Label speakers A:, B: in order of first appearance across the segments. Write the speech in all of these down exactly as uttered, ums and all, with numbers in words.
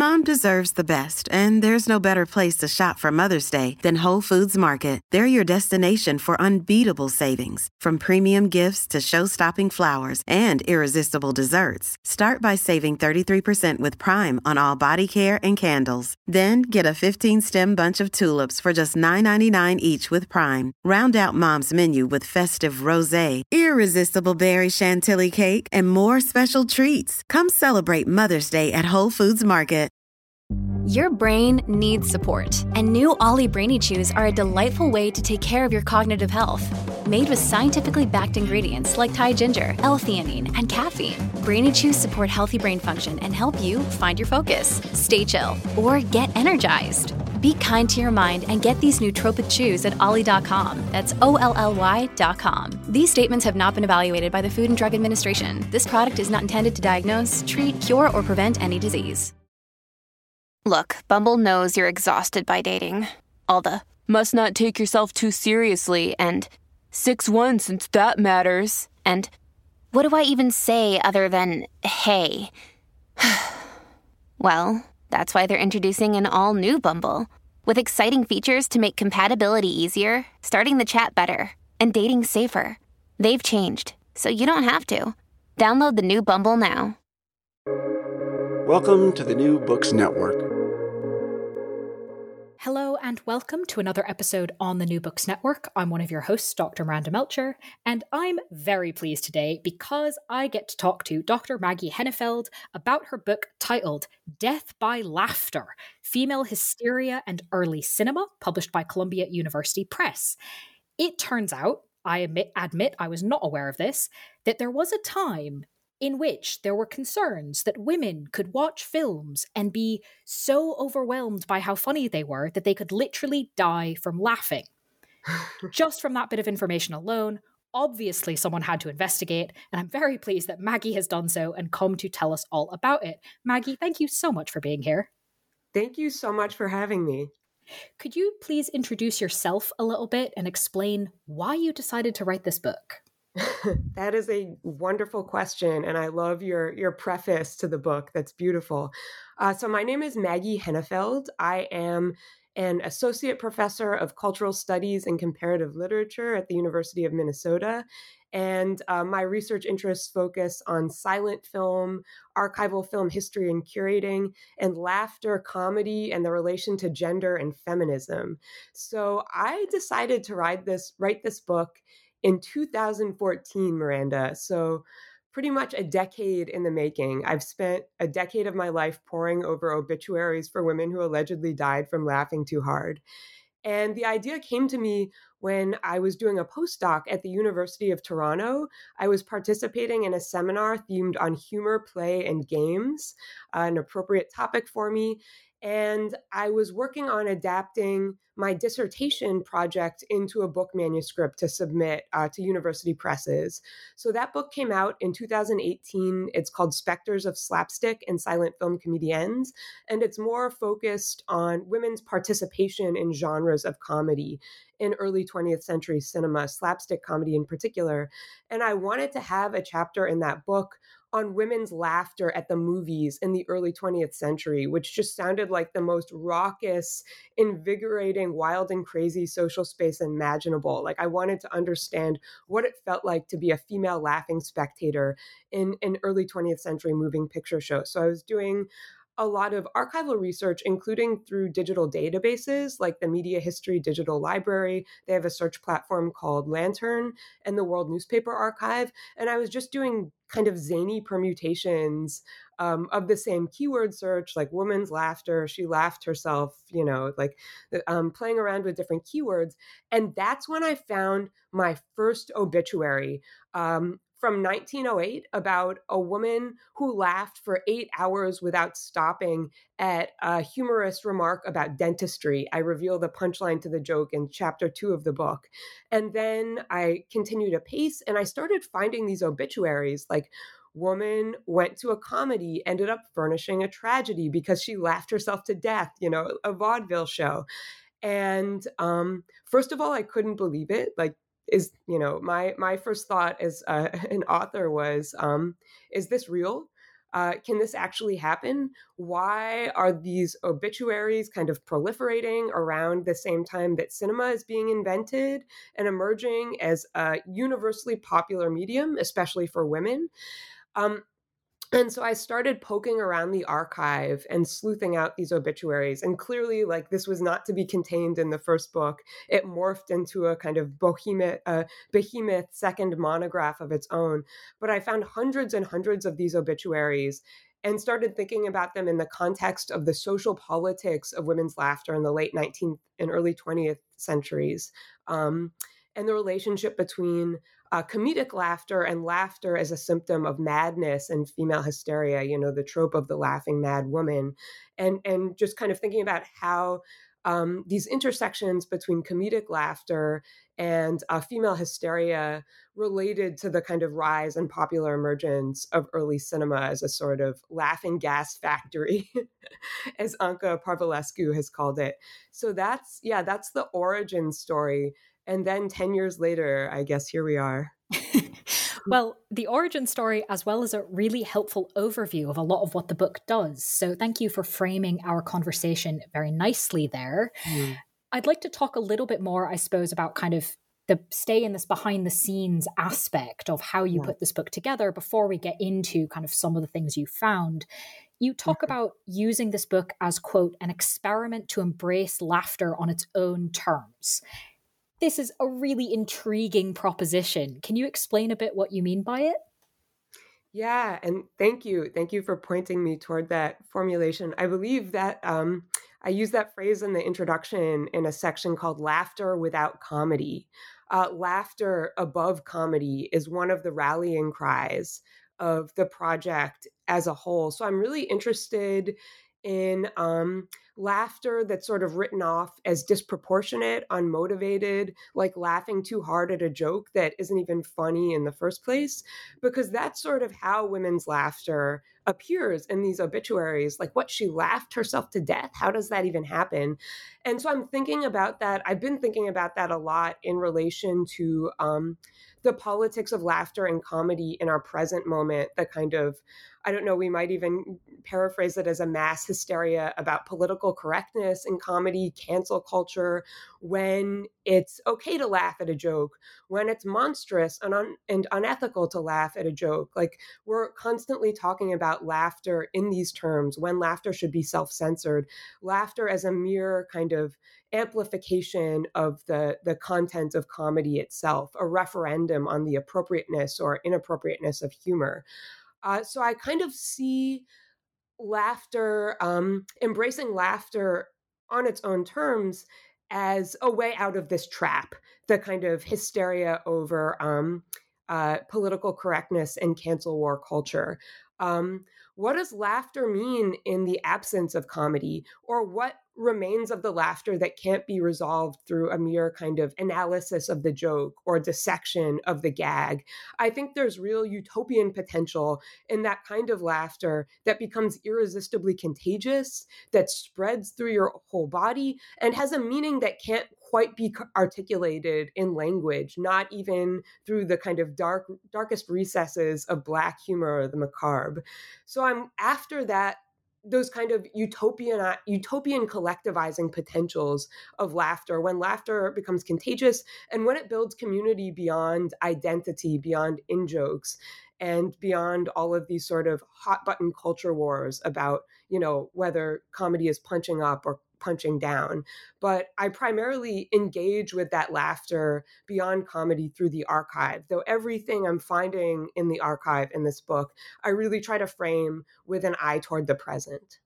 A: Mom deserves the best, and there's no better place to shop for Mother's Day than Whole Foods Market. They're your destination for unbeatable savings, from premium gifts to show-stopping flowers and irresistible desserts. Start by saving thirty-three percent with Prime on all body care and candles. Then get a fifteen-stem bunch of tulips for just nine ninety-nine each with Prime. Round out Mom's menu with festive rosé, irresistible berry chantilly cake, and more special treats. Come celebrate Mother's Day at Whole Foods Market.
B: Your brain needs support, and new Ollie Brainy Chews are a delightful way to take care of your cognitive health. Made with scientifically backed ingredients like Thai ginger, L-theanine, and caffeine, Brainy Chews support healthy brain function and help you find your focus, stay chill, or get energized. Be kind to your mind and get these nootropic chews at ollie dot com. That's O L L Y dot com. These statements have not been evaluated by the Food and Drug Administration. This product is not intended to diagnose, treat, cure, or prevent any disease.
C: Look, Bumble knows you're exhausted by dating. All the, must not take yourself too seriously, and six one since that matters, and what do I even say other than, hey? Well, that's why they're introducing an all-new Bumble, with exciting features to make compatibility easier, starting the chat better, and dating safer. They've changed, so you don't have to. Download the new Bumble now.
D: Welcome to the New Books Network.
E: Hello and welcome to another episode on the New Books Network. I'm one of your hosts, Doctor Miranda Melcher, and I'm very pleased today because I get to talk to Doctor Maggie Hennefeld about her book titled Death by Laughter, Female Hysteria and Early Cinema, published by Columbia University Press. It turns out, I admit, admit I was not aware of this, that there was a time in which there were concerns that women could watch films and be so overwhelmed by how funny they were that they could literally die from laughing. Just from that bit of information alone, obviously someone had to investigate, and I'm very pleased that Maggie has done so and come to tell us all about it. Maggie, thank you so much for being here.
F: Thank you so much for having me.
E: Could you please introduce yourself a little bit and explain why you decided to write this book?
F: That is a wonderful question, and I love your, your preface to the book. That's beautiful. Uh, so my name is Maggie Hennefeld. I am an associate professor of cultural studies and comparative literature at the University of Minnesota, and uh, my research interests focus on silent film, archival film history and curating, and laughter, comedy, and the relation to gender and feminism. So I decided to write this, write this book in two thousand fourteen, Miranda. So pretty much a decade in the making. I've spent a decade of my life poring over obituaries for women who allegedly died from laughing too hard. And the idea came to me when I was doing a postdoc at the University of Toronto. I was participating in a seminar themed on humor, play, and games, uh, an appropriate topic for me. And I was working on adapting my dissertation project into a book manuscript to submit uh, to university presses. So that book came out in two thousand eighteen. It's called Spectres of Slapstick and Silent Film Comediennes, and it's more focused on women's participation in genres of comedy in early twentieth century cinema, slapstick comedy in particular. And I wanted to have a chapter in that book on women's laughter at the movies in the early twentieth century, which just sounded like the most raucous, invigorating, wild and crazy social space imaginable. Like I wanted to understand what it felt like to be a female laughing spectator in an early twentieth century moving picture show. So I was doing a lot of archival research, including through digital databases like the Media History Digital Library. They have a search platform called Lantern and the World Newspaper Archive. And I was just doing kind of zany permutations um, of the same keyword search, like woman's laughter, she laughed herself, you know, like um, playing around with different keywords. And that's when I found my first obituary. Um, from nineteen oh eight about a woman who laughed for eight hours without stopping at a humorous remark about dentistry. I reveal the punchline to the joke in chapter two of the book. And then I continued to pace and I started finding these obituaries like woman went to a comedy, ended up furnishing a tragedy because she laughed herself to death, you know, a vaudeville show. And um, first of all, I couldn't believe it. Like, is, you know, my my first thought as uh, an author was, um, is this real? Uh, can this actually happen? Why are these obituaries kind of proliferating around the same time that cinema is being invented and emerging as a universally popular medium, especially for women? Um, and so I started poking around the archive and sleuthing out these obituaries. And clearly, like, this was not to be contained in the first book. It morphed into a kind of behemoth, uh, behemoth second monograph of its own. But I found hundreds and hundreds of these obituaries and started thinking about them in the context of the social politics of women's laughter in the late nineteenth and early twentieth centuries. Um, and the relationship between uh, comedic laughter and laughter as a symptom of madness and female hysteria, you know, the trope of the laughing mad woman, and, and just kind of thinking about how um, these intersections between comedic laughter and uh, female hysteria related to the kind of rise and popular emergence of early cinema as a sort of laughing gas factory, as Anca Parvulescu has called it. So that's, yeah, that's the origin story. And then ten years later, I guess here we are.
E: Well, the origin story, as well as a really helpful overview of a lot of what the book does. So thank you for framing our conversation very nicely there. Mm. I'd like to talk a little bit more, I suppose, about kind of the stay in this behind the scenes aspect of how you yeah. put this book together before we get into kind of some of the things you found. You talk mm-hmm. about using this book as, quote, an experiment to embrace laughter on its own terms. This is a really intriguing proposition. Can you explain a bit what you mean by it?
F: Yeah, and thank you. Thank you for pointing me toward that formulation. I believe that um, I use that phrase in the introduction in a section called Laughter Without Comedy. Uh, laughter above comedy is one of the rallying cries of the project as a whole. So I'm really interested in um, laughter that's sort of written off as disproportionate, unmotivated, like laughing too hard at a joke that isn't even funny in the first place, because that's sort of how women's laughter appears in these obituaries. Like, what, she laughed herself to death? How does that even happen? And so I'm thinking about that. I've been thinking about that a lot in relation to um, the politics of laughter and comedy in our present moment, the kind of, I don't know, we might even paraphrase it as a mass hysteria about political correctness in comedy, cancel culture, when it's okay to laugh at a joke, when it's monstrous and, un- and unethical to laugh at a joke. Like, we're constantly talking about laughter in these terms, when laughter should be self-censored, laughter as a mere kind of amplification of the, the content of comedy itself, a referendum on the appropriateness or inappropriateness of humor. Uh, so I kind of see laughter, um, embracing laughter on its own terms as a way out of this trap, the kind of hysteria over um, uh, political correctness and cancel war culture. Um, what does laughter mean in the absence of comedy? Or what remains of the laughter that can't be resolved through a mere kind of analysis of the joke or dissection of the gag? I think there's real utopian potential in that kind of laughter that becomes irresistibly contagious, that spreads through your whole body, and has a meaning that can't quite be articulated in language, not even through the kind of dark, darkest recesses of Black humor or the macabre. So I'm after that, those kind of utopian, utopian collectivizing potentials of laughter, when laughter becomes contagious and when it builds community beyond identity, beyond in-jokes, and beyond all of these sort of hot button culture wars about, you know, whether comedy is punching up or punching down. But I primarily engage with that laughter beyond comedy through the archive, though everything I'm finding in the archive in this book, I really try to frame with an eye toward the present.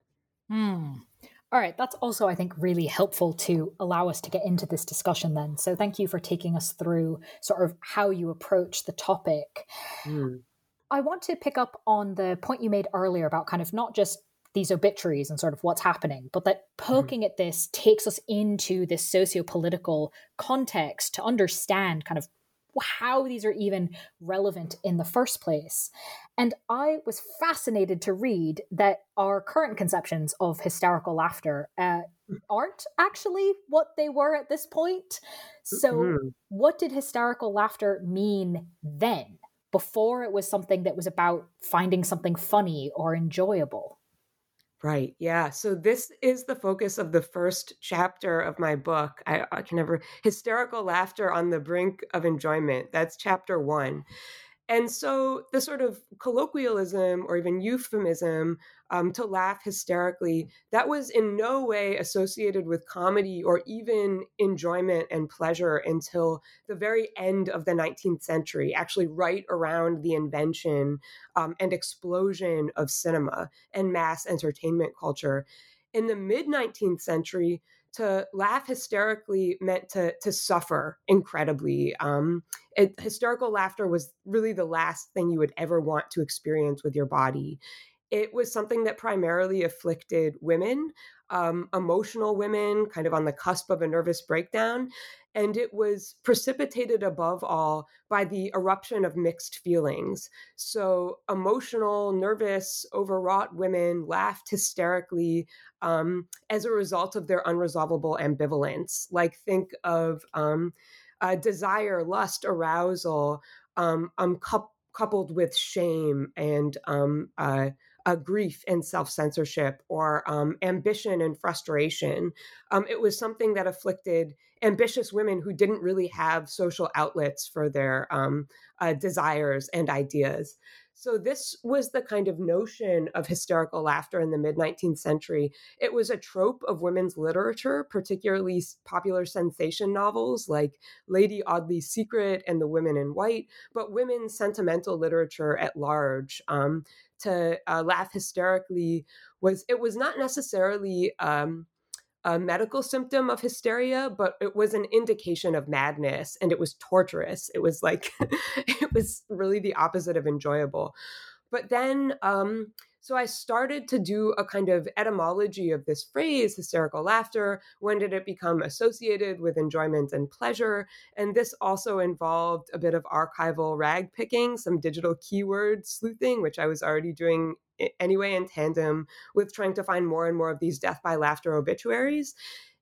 E: Hmm. All right. That's also, I think, really helpful to allow us to get into this discussion then. So thank you for taking us through sort of how you approach the topic. Mm. I want to pick up on the point you made earlier about kind of not just these obituaries and sort of what's happening, but that poking mm-hmm. at this takes us into this socio-political context to understand kind of how these are even relevant in the first place. And I was fascinated to read that our current conceptions of hysterical laughter uh, aren't actually what they were at this point. So mm-hmm. what did hysterical laughter mean then? before it was something that was about finding something funny or enjoyable.
F: Right. Yeah. So this is the focus of the first chapter of my book. I, I can never hysterical laughter on the brink of enjoyment. That's chapter one. And so the sort of colloquialism or even euphemism um, to laugh hysterically, that was in no way associated with comedy or even enjoyment and pleasure until the very end of the nineteenth century, actually right around the invention um, and explosion of cinema and mass entertainment culture. In the mid-nineteenth century, to laugh hysterically meant to to suffer incredibly. Um, it, hysterical laughter was really the last thing you would ever want to experience with your body. It was something that primarily afflicted women, um, emotional women, kind of on the cusp of a nervous breakdown. And it was precipitated above all by the eruption of mixed feelings. So emotional, nervous, overwrought women laughed hysterically um, as a result of their unresolvable ambivalence. Like think of um, uh, desire, lust, arousal, um, um, cu- coupled with shame and um, uh, uh, grief and self-censorship, or um, ambition and frustration. Um, it was something that afflicted ambitious women who didn't really have social outlets for their um, uh, desires and ideas. So this was the kind of notion of hysterical laughter in the mid-nineteenth century. It was a trope of women's literature, particularly popular sensation novels like Lady Audley's Secret and The Women in White, but women's sentimental literature at large. Um, to uh, laugh hysterically was, it was not necessarily um, a medical symptom of hysteria, but it was an indication of madness, and it was torturous. It was like, it was really the opposite of enjoyable. But then, um, so I started to do a kind of etymology of this phrase, hysterical laughter. When did it become associated with enjoyment and pleasure? And this also involved a bit of archival rag picking, some digital keyword sleuthing, which I was already doing anyway in tandem with trying to find more and more of these death by laughter obituaries.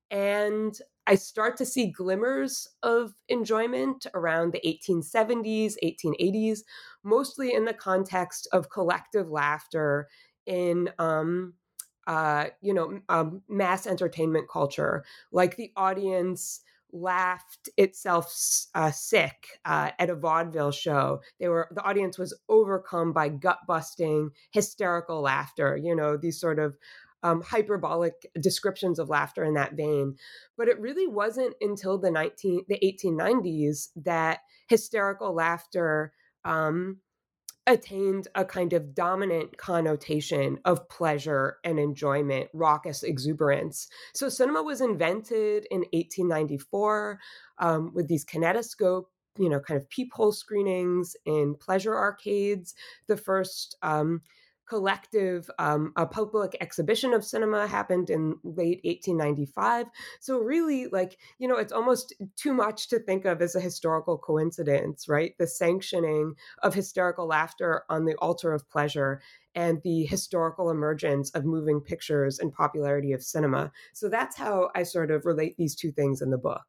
F: And I start to see glimmers of enjoyment around the eighteen seventies, eighteen eighties, mostly in the context of collective laughter in, um, uh, you know, um, mass entertainment culture. Like the audience laughed itself uh, sick uh, at a vaudeville show. They were the audience was overcome by gut-busting, hysterical laughter. You know, these sort of um, hyperbolic descriptions of laughter in that vein. But it really wasn't until the nineteen the eighteen nineties that hysterical laughter um, attained a kind of dominant connotation of pleasure and enjoyment, raucous exuberance. So cinema was invented in eighteen ninety-four um, with these kinetoscope, you know, kind of peephole screenings in pleasure arcades. The first um, collective um, a public exhibition of cinema happened in late eighteen ninety-five. So really, like, you know, it's almost too much to think of as a historical coincidence, right? The sanctioning of hysterical laughter on the altar of pleasure and the historical emergence of moving pictures and popularity of cinema. So that's how I sort of relate these two things in the book.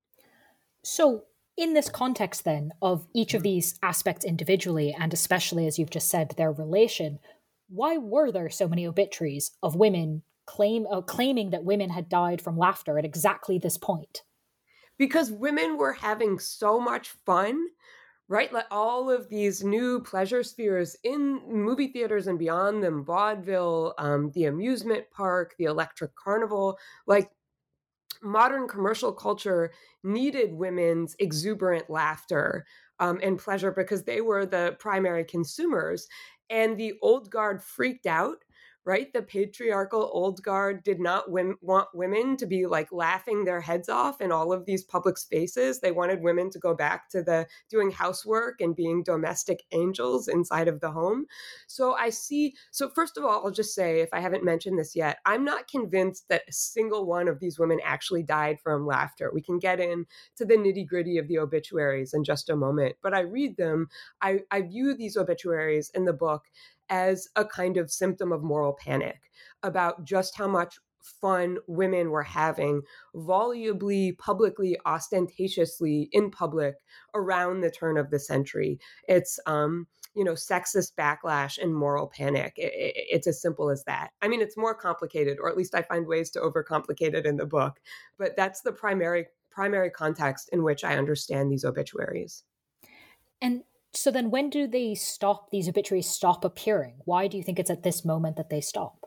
E: So in this context then of each of these aspects individually, and especially as you've just said, their relation, why were there so many obituaries of women claim uh, claiming that women had died from laughter at exactly this point?
F: Because women were having so much fun, right? Like all of these new pleasure spheres in movie theaters and beyond them, vaudeville, um, the amusement park, the electric carnival, like modern commercial culture needed women's exuberant laughter um, and pleasure because they were the primary consumers. And the old guard freaked out, right? The patriarchal old guard did not wim- want women to be like laughing their heads off in all of these public spaces. They wanted women to go back to the doing housework and being domestic angels inside of the home. So I see, so first of all, I'll just say, if I haven't mentioned this yet, I'm not convinced that a single one of these women actually died from laughter. We can get into the nitty gritty of the obituaries in just a moment, but I read them. I, I view these obituaries in the book as a kind of symptom of moral panic about just how much fun women were having volubly, publicly, ostentatiously in public around the turn of the century. It's, um, you know, sexist backlash and moral panic. It, it, it's as simple as that. I mean, it's more complicated, or at least I find ways to overcomplicate it in the book. But that's the primary primary context in which I understand these obituaries.
E: And so then when do they stop, these obituaries stop appearing? Why do you think it's at this moment that they stop?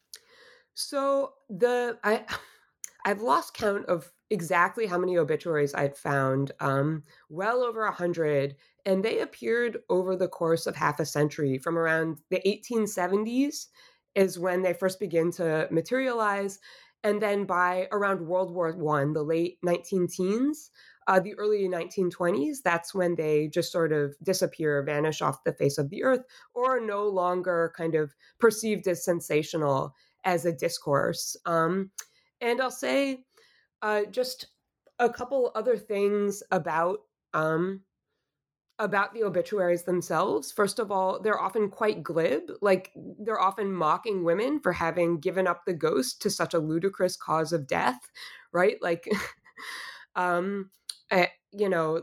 F: So the I I've lost count of exactly how many obituaries I'd found, um, well over a hundred, and they appeared over the course of half a century. From around the eighteen seventies is when they first begin to materialize, and then by around World War One, the late nineteen teens, uh, the early nineteen twenties, that's when they just sort of disappear, vanish off the face of the earth, or are no longer kind of perceived as sensational as a discourse. Um, and I'll say uh, just a couple other things about um, about the obituaries themselves. First of all, they're often quite glib. Like, they're often mocking women for having given up the ghost to such a ludicrous cause of death, right? Like, um, uh, you know,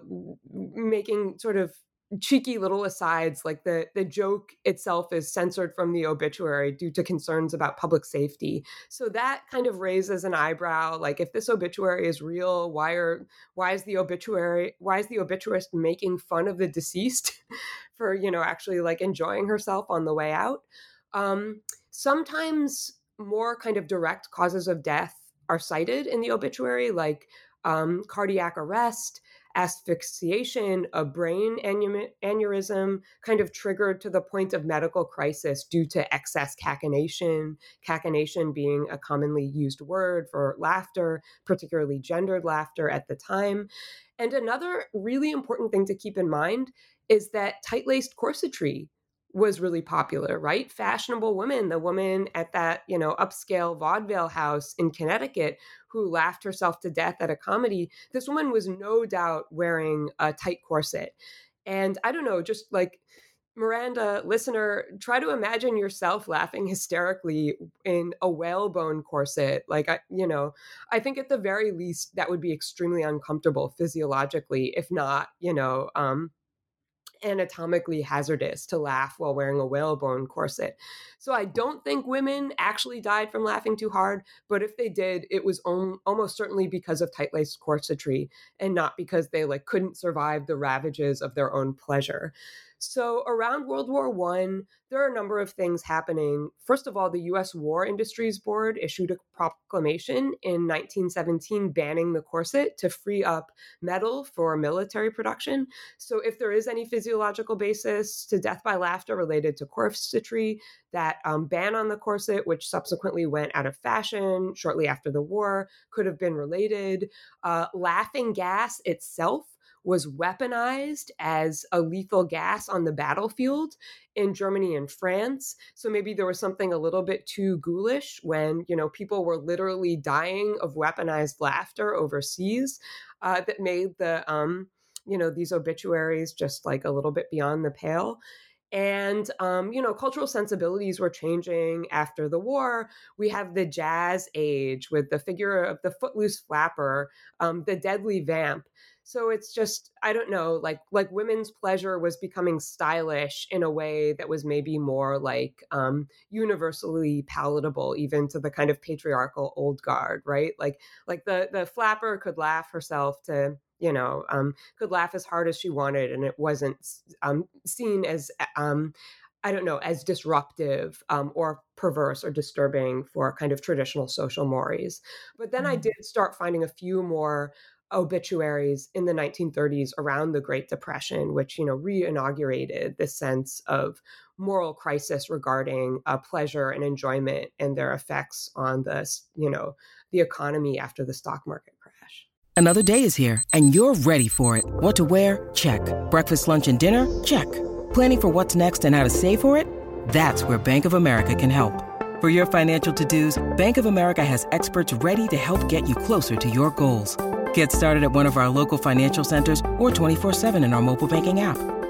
F: making sort of cheeky little asides, like the the joke itself is censored from the obituary due to concerns about public safety. So that kind of raises an eyebrow. Like, if this obituary is real, why are why is the obituary why is the obituarist making fun of the deceased for, you know, actually like enjoying herself on the way out? Um, sometimes more kind of direct causes of death are cited in the obituary, like um, cardiac arrest, asphyxiation, a brain aneurysm, kind of triggered to the point of medical crisis due to excess cachinnation, cachinnation being a commonly used word for laughter, particularly gendered laughter at the time. And another really important thing to keep in mind is that tight-laced corsetry was really popular, right? Fashionable women, the woman at that, you know, upscale vaudeville house in Connecticut who laughed herself to death at a comedy, this woman was no doubt wearing a tight corset. And I don't know, just like, Miranda, listener, try to imagine yourself laughing hysterically in a whalebone corset. Like, I, you know, I think at the very least that would be extremely uncomfortable physiologically, if not, you know, um, anatomically hazardous to laugh while wearing a whalebone corset. So I don't think women actually died from laughing too hard, but if they did, it was om- almost certainly because of tight-laced corsetry and not because they like couldn't survive the ravages of their own pleasure. So around World War One, there are a number of things happening. First of all, the U S War Industries Board issued a proclamation in nineteen seventeen banning the corset to free up metal for military production. So if there is any physiological basis to death by laughter related to corsetry, that um, ban on the corset, which subsequently went out of fashion shortly after the war, could have been related. Uh, laughing gas itself was weaponized as a lethal gas on the battlefield in Germany and France. So maybe there was something a little bit too ghoulish when, you know, people were literally dying of weaponized laughter overseas, uh, that made the, um, you know, these obituaries just like a little bit beyond the pale. And, um, you know, cultural sensibilities were changing after the war. We have the jazz age with the figure of the footloose flapper, um, the deadly vamp. So it's just, I don't know, like like women's pleasure was becoming stylish in a way that was maybe more like um, universally palatable, even to the kind of patriarchal old guard, right? Like like the the flapper could laugh herself to, you know, um, could laugh as hard as she wanted, and it wasn't um, seen as, um, I don't know, as disruptive um, or perverse or disturbing for kind of traditional social mores. But then mm-hmm. I did start finding a few more obituaries in the nineteen thirties around the Great Depression, which, you know, re-inaugurated this sense of moral crisis regarding uh, pleasure and enjoyment and their effects on the, you know, the economy after the stock market crash.
G: Another day is here and you're ready for it. What to wear? Check. Breakfast, lunch, and dinner? Check. Planning for what's next and how to save for it? That's where Bank of America can help. For your financial to-dos, Bank of America has experts ready to help get you closer to your goals. Get started at one of our local financial centers or twenty-four seven in our mobile banking app.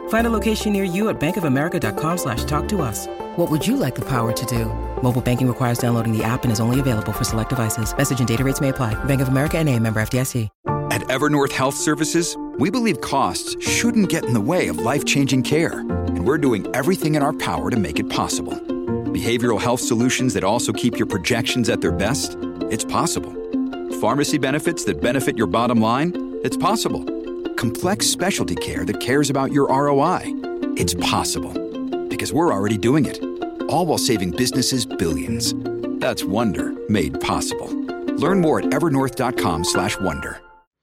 G: Find a location near you at bankofamerica.com slash talk to us. What would you like the power to do? Mobile banking requires downloading the app and is only available for select devices. Message and data rates may apply. Bank of America N A, member F D I C.
H: At Evernorth Health Services, we believe costs shouldn't get in the way of life-changing care, and we're doing everything in our power to make it possible. Behavioral health solutions that also keep your projections at their best? It's possible. Pharmacy benefits that benefit your bottom line? It's possible. Complex specialty care that cares about your R O I? It's possible. Because we're already doing it. All while saving businesses billions. That's Wonder made possible. Learn more at evernorth.com slash wonder.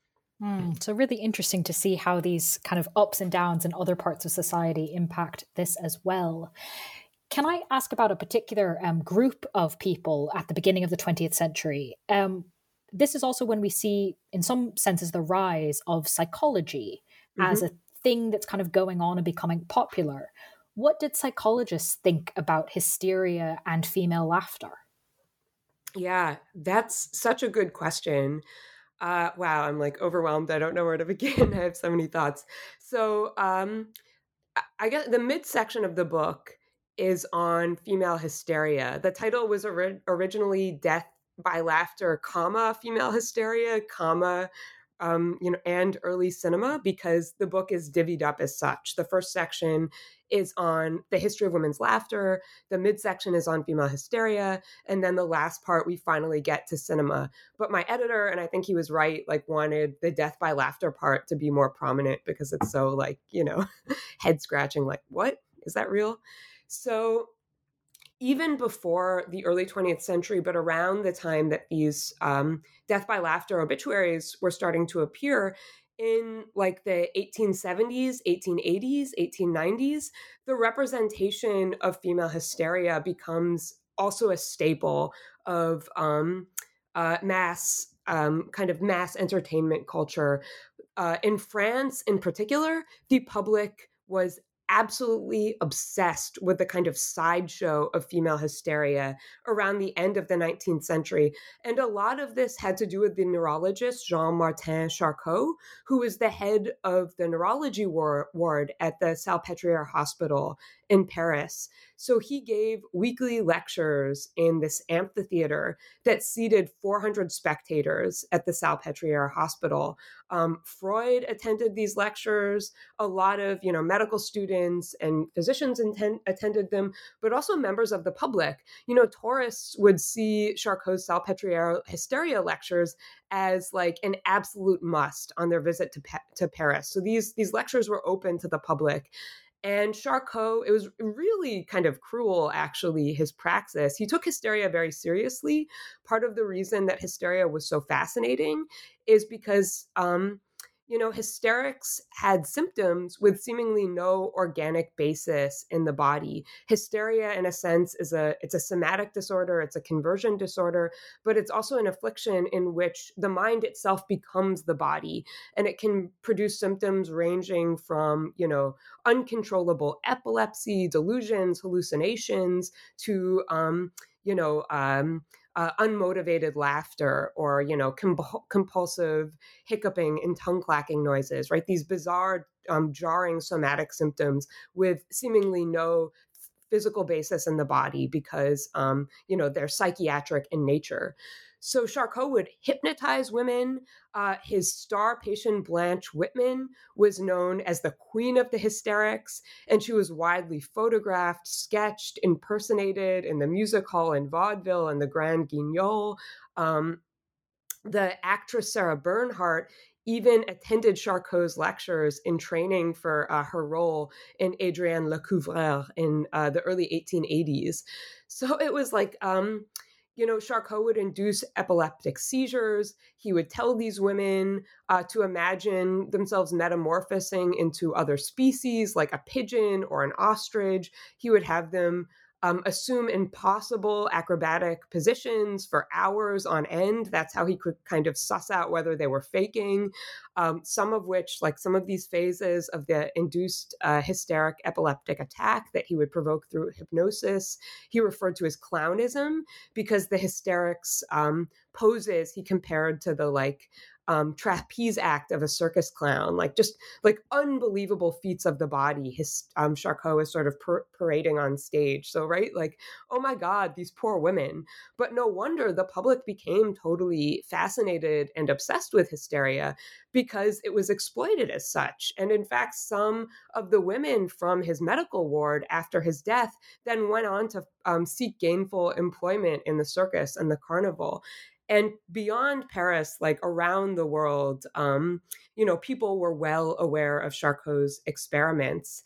E: Mm, so really interesting to see how these kind of ups and downs in other parts of society impact this as well. Can I ask about a particular um, group of people at the beginning of the twentieth century? Um, this is also when we see, in some senses, the rise of psychology mm-hmm. as a thing that's kind of going on and becoming popular. What did psychologists think about hysteria and female laughter?
F: Yeah, that's such a good question. Uh, wow, I'm like overwhelmed. I don't know where to begin. I have so many thoughts. So um, I guess the midsection of the book is on female hysteria. The title was ori- originally Death by Laughter, comma, female hysteria, comma, um, you know, and early cinema, because the book is divvied up as such. The first section is on the history of women's laughter. The midsection is on female hysteria. And then the last part, we finally get to cinema. But my editor, and I think he was right, like wanted the death by laughter part to be more prominent because it's so like, you know, head scratching, like, what? Is that real? So even before the early twentieth century, but around the time that these um, death by laughter obituaries were starting to appear, in like the eighteen seventies, eighteen eighties, eighteen nineties, the representation of female hysteria becomes also a staple of um, uh, mass, um, kind of mass entertainment culture. Uh, in France, in particular, the public was absolutely obsessed with the kind of sideshow of female hysteria around the end of the nineteenth century. And a lot of this had to do with the neurologist Jean-Martin Charcot, who was the head of the neurology war- ward at the Salpêtrière Hospital in Paris. So he gave weekly lectures in this amphitheater that seated four hundred spectators at the Salpêtrière Hospital. Um, Freud attended these lectures. A lot of, you know, medical students and physicians inten- attended them, but also members of the public. You know, tourists would see Charcot's Salpêtrière hysteria lectures as like an absolute must on their visit to, pa- to Paris. So these, these lectures were open to the public. And Charcot, it was really kind of cruel, actually, his praxis. He took hysteria very seriously. Part of the reason that hysteria was so fascinating is because, um, you know, hysterics had symptoms with seemingly no organic basis in the body. Hysteria, in a sense, is a it's a somatic disorder, it's a conversion disorder, but it's also an affliction in which the mind itself becomes the body, and it can produce symptoms ranging from, you know, uncontrollable epilepsy, delusions, hallucinations, to, um, you know, um, Uh, unmotivated laughter, or, you know, com- compulsive hiccuping and tongue clacking noises, right? These bizarre, um, jarring somatic symptoms with seemingly no physical basis in the body because, um, you know, they're psychiatric in nature. So Charcot would hypnotize women. Uh, his star patient, Blanche Whitman, was known as the queen of the hysterics, and she was widely photographed, sketched, impersonated in the music hall in vaudeville and the Grand Guignol. Um, the actress Sarah Bernhardt even attended Charcot's lectures in training for uh, her role in Adrienne Lecouvreur in uh, the early eighteen eighties. So it was like, um, you know, Charcot would induce epileptic seizures. He would tell these women uh, to imagine themselves metamorphosing into other species, like a pigeon or an ostrich. He would have them Um, assume impossible acrobatic positions for hours on end. That's how he could kind of suss out whether they were faking. Um, some of which, like some of these phases of the induced uh, hysteric epileptic attack that he would provoke through hypnosis, he referred to as clownism, because the hysterics um, poses he compared to the like um, trapeze act of a circus clown, like just like unbelievable feats of the body. His um, Charcot is sort of par- parading on stage. So, right, like, oh my God, these poor women. But no wonder the public became totally fascinated and obsessed with hysteria because it was exploited as such. And in fact, some of the women from his medical ward after his death then went on to um, seek gainful employment in the circus and the carnival. And beyond Paris, like around the world, um, you know, people were well aware of Charcot's experiments.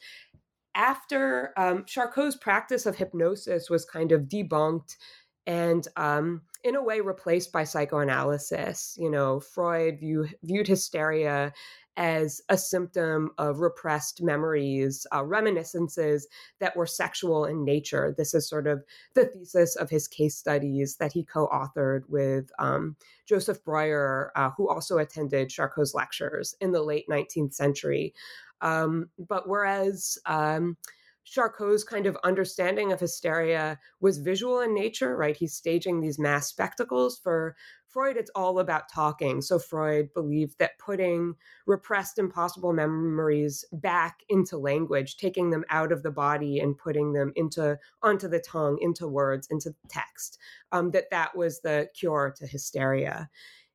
F: After um, Charcot's practice of hypnosis was kind of debunked and um, in a way replaced by psychoanalysis, you know, Freud view, viewed hysteria as a symptom of repressed memories, uh, reminiscences that were sexual in nature. This is sort of the thesis of his case studies that he co-authored with um, Joseph Breuer, uh, who also attended Charcot's lectures in the late nineteenth century. Um, but whereas um, Charcot's kind of understanding of hysteria was visual in nature, right? He's staging these mass spectacles. For Freud, it's all about talking. So Freud believed that putting repressed impossible memories back into language, taking them out of the body and putting them into onto the tongue, into words, into text, um, that that was the cure to hysteria.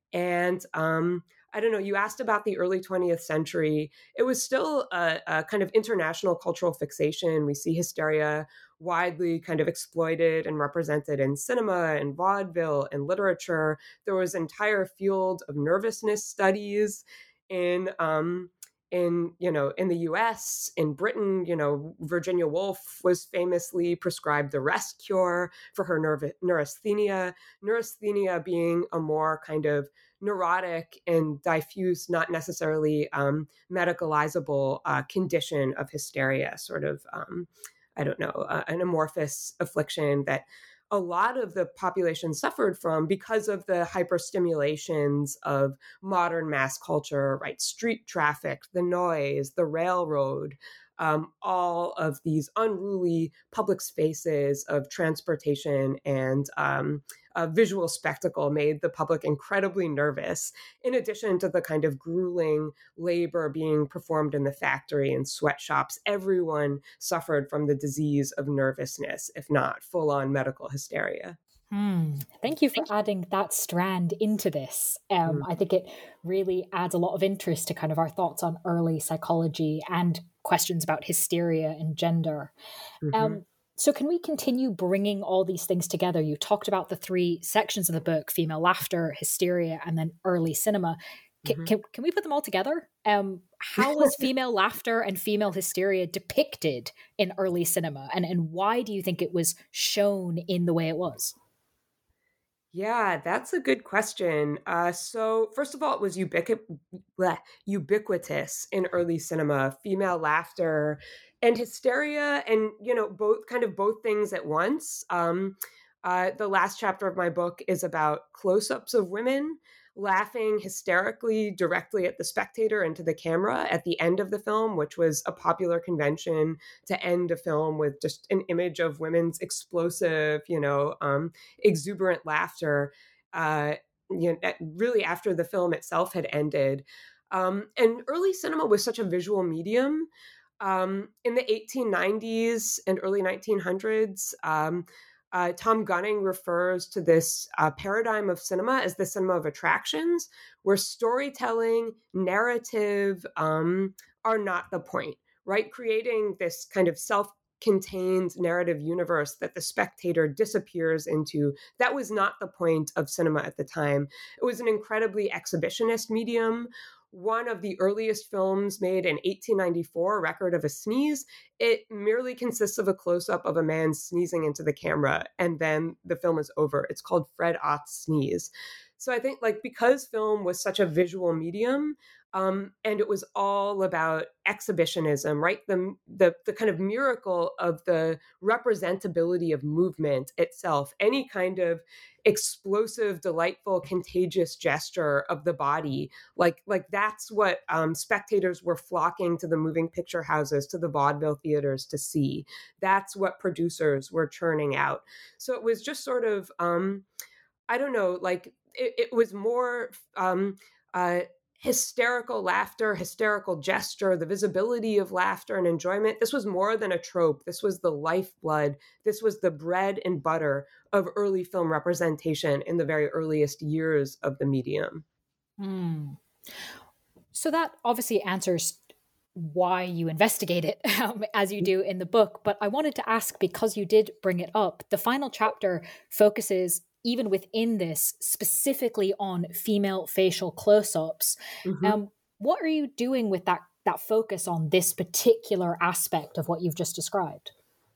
F: And um, I don't know, you asked about the early twentieth century. It was still a, a kind of international cultural fixation. We see hysteria widely kind of exploited and represented in cinema and vaudeville and literature. There was an entire field of nervousness studies in um, in, you know, in the U S, in Britain. You know, Virginia Woolf was famously prescribed the rest cure for her nerv- neurasthenia, neurasthenia being a more kind of neurotic and diffuse, not necessarily um, medicalizable uh, condition of hysteria, sort of, um, I don't know, uh, an amorphous affliction that a lot of the population suffered from because of the hyperstimulations of modern mass culture, right? Street traffic, the noise, the railroad, um, all of these unruly public spaces of transportation and um, a visual spectacle made the public incredibly nervous, in addition to the kind of grueling labor being performed in the factory and sweatshops. Everyone suffered from the disease of nervousness, if not full-on medical hysteria.
E: Hmm. Thank you for adding that strand into this. Um, mm. I think it really adds a lot of interest to kind of our thoughts on early psychology and questions about hysteria and gender. Mm-hmm. Um, so can we continue bringing all these things together? You talked about the three sections of the book: female laughter, hysteria, and then early cinema. C- mm-hmm. can, can we put them all together? Um, how was female laughter and female hysteria depicted in early cinema? And, and why do you think it was shown in the way it was?
F: Yeah, that's a good question. Uh, so first of all, it was ubiqu- bleh, ubiquitous in early cinema, female laughter and hysteria, and, you know, both kind of both things at once. Um, uh, the last chapter of my book is about close-ups of women laughing hysterically directly at the spectator and to the camera at the end of the film, which was a popular convention to end a film with just an image of women's explosive, you know, um, exuberant laughter, uh, you know, really after the film itself had ended. Um, and early cinema was such a visual medium. Um, in the eighteen nineties and early nineteen hundreds, um, Uh, Tom Gunning refers to this uh, paradigm of cinema as the cinema of attractions, where storytelling, narrative um, are not the point, right? Creating this kind of self-contained narrative universe that the spectator disappears into. That was not the point of cinema at the time. It was an incredibly exhibitionist medium. One of the earliest films made in eighteen ninety-four, Record of a Sneeze, it merely consists of a close-up of a man sneezing into the camera, and then the film is over. It's called Fred Ott's Sneeze. So I think, like, because film was such a visual medium, um, and it was all about exhibitionism, right? The, the the kind of miracle of the representability of movement itself, any kind of explosive, delightful, contagious gesture of the body, like like that's what um, spectators were flocking to the moving picture houses, to the vaudeville theaters to see. That's what producers were churning out. So it was just sort of, um, I don't know, like it, it was more um, uh, hysterical laughter, hysterical gesture, the visibility of laughter and enjoyment. This was more than a trope. This was the lifeblood. This was the bread and butter of early film representation in the very earliest years of the medium.
E: Mm. So that obviously answers why you investigate it um, as you do in the book. But I wanted to ask, because you did bring it up, the final chapter focuses, even within this, specifically on female facial close-ups. Mm-hmm. Um, what are you doing with that that focus on this particular aspect of what you've just described?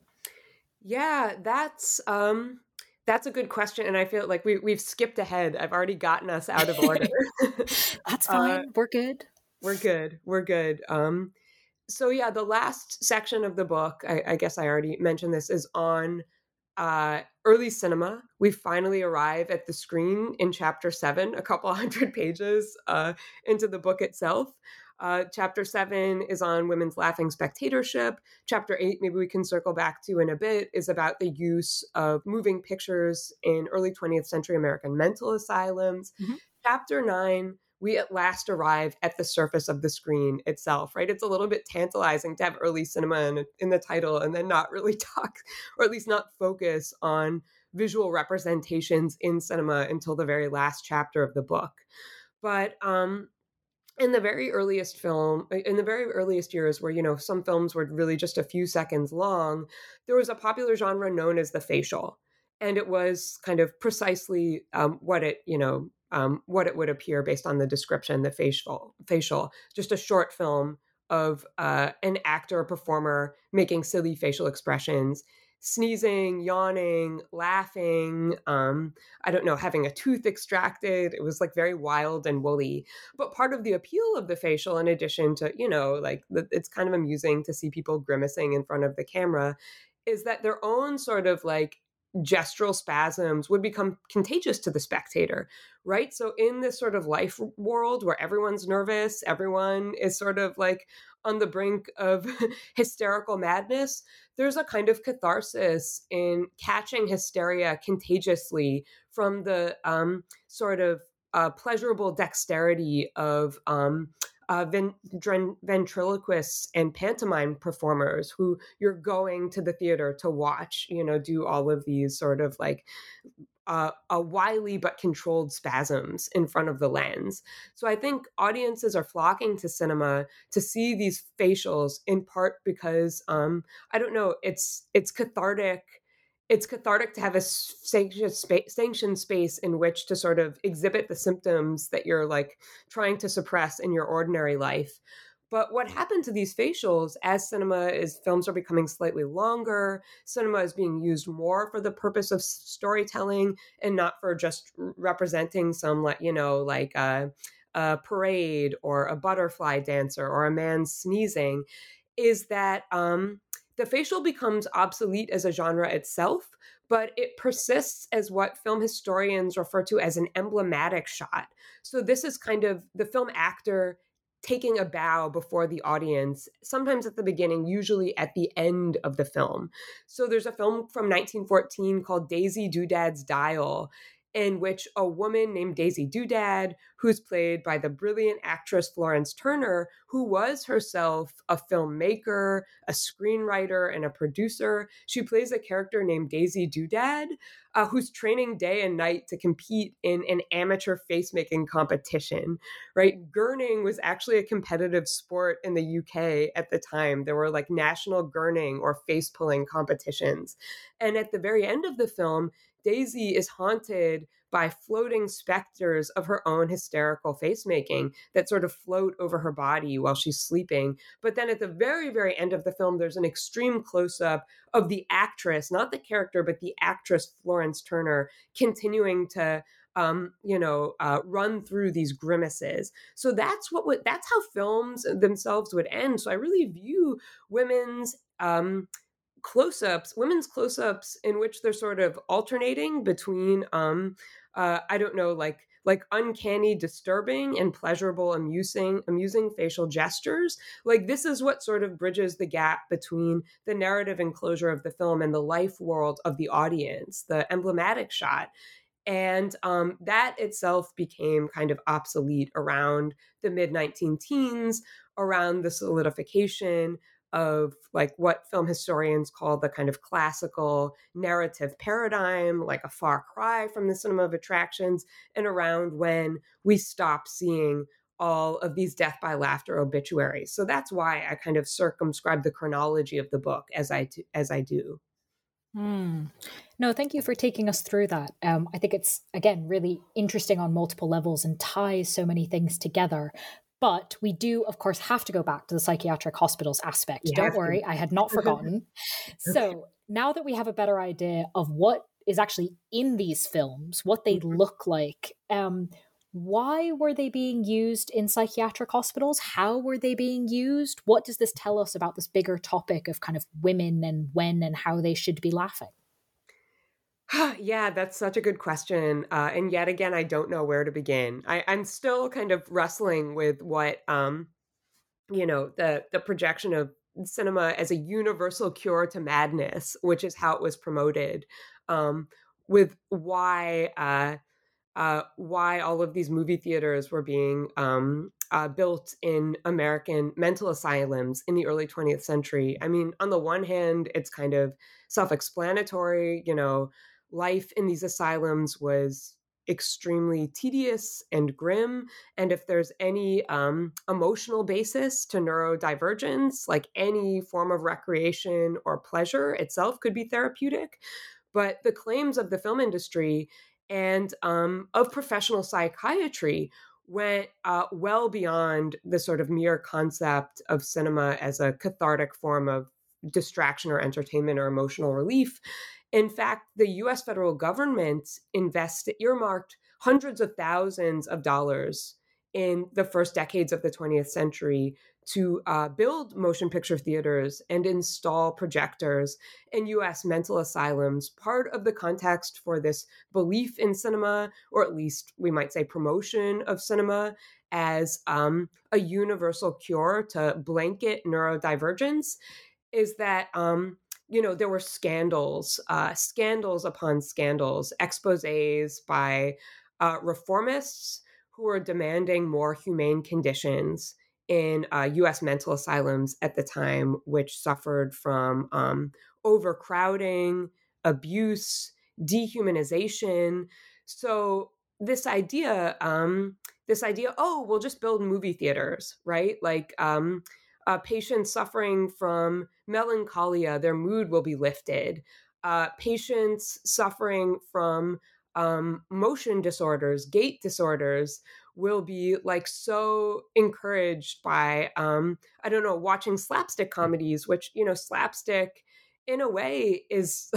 F: Yeah, that's um, that's a good question, and I feel like we we've skipped ahead. I've already gotten us out of order.
E: That's fine. Uh, We're good.
F: We're good. We're good. Um, so yeah, the last section of the book, I, I guess I already mentioned this, is on uh, early cinema. We finally arrive at the screen in chapter seven, a couple hundred pages uh, into the book itself. Uh, chapter seven is on women's laughing spectatorship. Chapter eight, maybe we can circle back to in a bit, is about the use of moving pictures in early twentieth century American mental asylums. Mm-hmm. Chapter nine, we at last arrive at the surface of the screen itself, right? It's a little bit tantalizing to have early cinema in, in the title and then not really talk, or at least not focus on visual representations in cinema until the very last chapter of the book. But um, in the very earliest film, in the very earliest years where, you know, some films were really just a few seconds long, there was a popular genre known as the facial. And it was kind of precisely um, what it, you know, Um, what it would appear based on the description, the facial, facial, just a short film of uh, an actor or performer making silly facial expressions, sneezing, yawning, laughing, um, I don't know, having a tooth extracted. It was like very wild and woolly. But part of the appeal of the facial, in addition to, you know, like the, it's kind of amusing to see people grimacing in front of the camera, is that their own sort of like gestural spasms would become contagious to the spectator, right? So in this sort of life world where everyone's nervous, everyone is sort of like on the brink of hysterical madness, there's a kind of catharsis in catching hysteria contagiously from the um, sort of uh, pleasurable dexterity of um, Uh, ven- ventriloquists and pantomime performers who you're going to the theater to watch, you know, do all of these sort of like uh, a wily but controlled spasms in front of the lens. So I think audiences are flocking to cinema to see these facials in part because, um, I don't know, it's it's cathartic. It's cathartic to have a sanctioned space, sanctioned space in which to sort of exhibit the symptoms that you're like trying to suppress in your ordinary life. But what happened to these facials as cinema is films are becoming slightly longer, cinema is being used more for the purpose of storytelling and not for just representing some, like, you know, like a, a parade or a butterfly dancer or a man sneezing, is that um, the facial becomes obsolete as a genre itself, but it persists as what film historians refer to as an emblematic shot. So this is kind of the film actor taking a bow before the audience, sometimes at the beginning, usually at the end of the film. So there's a film from nineteen fourteen called Daisy Doodad's Dial, in which a woman named Daisy Doodad, who's played by the brilliant actress Florence Turner, who was herself a filmmaker, a screenwriter, and a producer. She plays a character named Daisy Doodad, uh, who's training day and night to compete in an amateur face-making competition, right? Gurning was actually a competitive sport in the U K at the time. There were like national gurning or face-pulling competitions. And at the very end of the film, Daisy is haunted by floating specters of her own hysterical face-making that sort of float over her body while she's sleeping. But then at the very, very end of the film, there's an extreme close-up of the actress, not the character, but the actress Florence Turner, continuing to Um, you know, uh, run through these grimaces. So that's what would, that's how films themselves would end. So I really view women's um, close-ups, women's close-ups in which they're sort of alternating between, um, uh, I don't know, like like uncanny, disturbing, and pleasurable, amusing, amusing facial gestures. Like this is what sort of bridges the gap between the narrative enclosure of the film and the life world of the audience, the emblematic shot. And um, that itself became kind of obsolete around the mid nineteen teens, around the solidification of like what film historians call the kind of classical narrative paradigm, like a far cry from the cinema of attractions, and around when we stop seeing all of these death by laughter obituaries. So that's why I kind of circumscribe the chronology of the book as I do, as I do.
E: Mm. No, thank you for taking us through that. Um, I think it's, again, really interesting on multiple levels and ties so many things together. But we do, of course, have to go back to the psychiatric hospitals aspect.
F: You
E: Don't
F: have to.
E: worry, I had not forgotten. So now that we have a better idea of what is actually in these films, what they
F: Mhm.
E: look like, um, why were they being used in psychiatric hospitals? How were they being used? What does this tell us about this bigger topic of kind of women and when and how they should be laughing?
F: Yeah, that's such a good question. Uh, and yet again, I don't know where to begin. I, I'm still kind of wrestling with what, um, you know, the the projection of cinema as a universal cure to madness, which is how it was promoted, um, with why uh, uh, why all of these movie theaters were being um, uh, built in American mental asylums in the early twentieth century. I mean, on the one hand, it's kind of self-explanatory. You know, life in these asylums was extremely tedious and grim. And if there's any um, emotional basis to neurodivergence, like any form of recreation or pleasure itself could be therapeutic. But the claims of the film industry and um, of professional psychiatry went uh, well beyond the sort of mere concept of cinema as a cathartic form of distraction or entertainment or emotional relief. In fact, the U S federal government invested, earmarked hundreds of thousands of dollars in the first decades of the twentieth century to uh, build motion picture theaters and install projectors in U S mental asylums, part of the context for this belief in cinema, or at least we might say promotion of cinema, as um, a universal cure to blanket neurodivergence, is that um, you know there were scandals, uh, scandals upon scandals, exposés by uh, reformists who were demanding more humane conditions in uh, U S mental asylums at the time, which suffered from um, overcrowding, abuse, dehumanization. So this idea, um, this idea, oh, we'll just build movie theaters, right? Like um, uh, patients suffering from melancholia, their mood will be lifted. Uh, patients suffering from um, motion disorders, gait disorders, will be like so encouraged by um I don't know, watching slapstick comedies, which, you know, slapstick in a way is